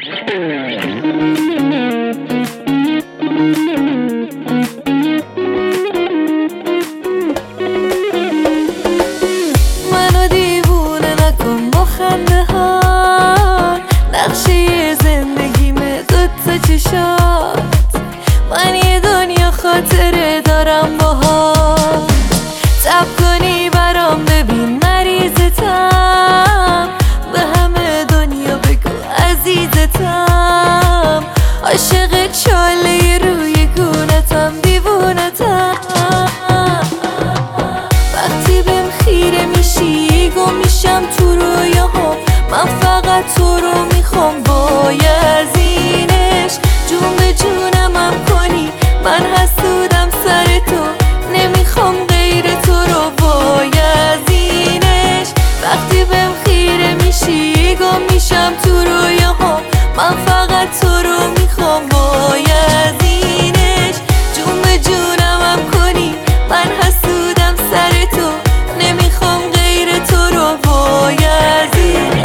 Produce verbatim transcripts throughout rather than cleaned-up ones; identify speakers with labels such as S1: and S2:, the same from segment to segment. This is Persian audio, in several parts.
S1: منو دیوونه نکن با خنده ها، نقشه زندگیمه دوتا چشات. من یه دنیا خاطره دارم باهات، تب کنی برام ببین مریضتم، به همه دنیا بگو عزیزتم، عاشق چاله روی گونتم، دیوونتم. وقتی بهم خیره میشی گم میشم تو رویاهام، من فقط تو رو میخوام، بایزینش جون به جونمم کنی، من حسودم سر تو، نمیخوام غیر تو رو، بایزینش. وقتی بهم خیره میشی گم میشم تو رویاهام، من فقط تو رو میخوام، بایزینش جون به جونمم کنی، من حسودم سر تو، نمیخوام غیر تو رو، بایزینش.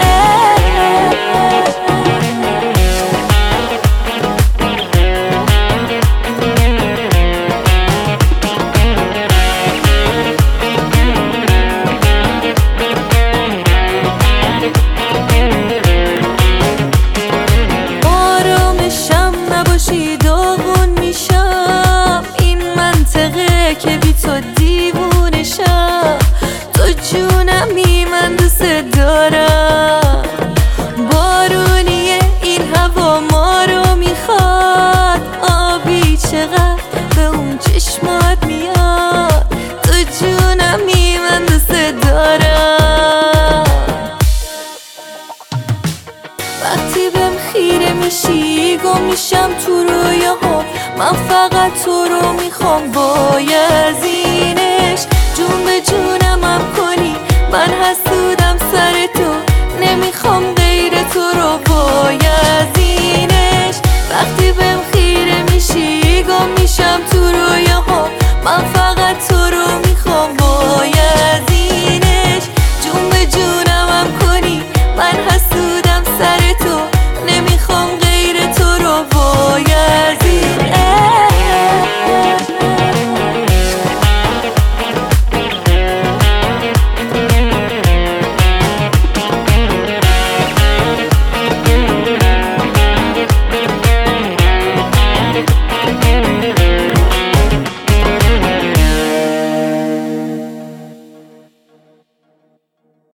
S1: داغون میشم این منطقه که بی تو دیوونشم، تو جونمی من دوست دارم، بارونیه این هوا ما رو میخواد، آبی چقدر به اون چشمات میاد، تو جونمی من دوست دارم. وقتی بهم خیره میشی گم میشم تو رویاهام، من فقط تو رو میخوام، بایزینش جون به جونمم کنی، من هست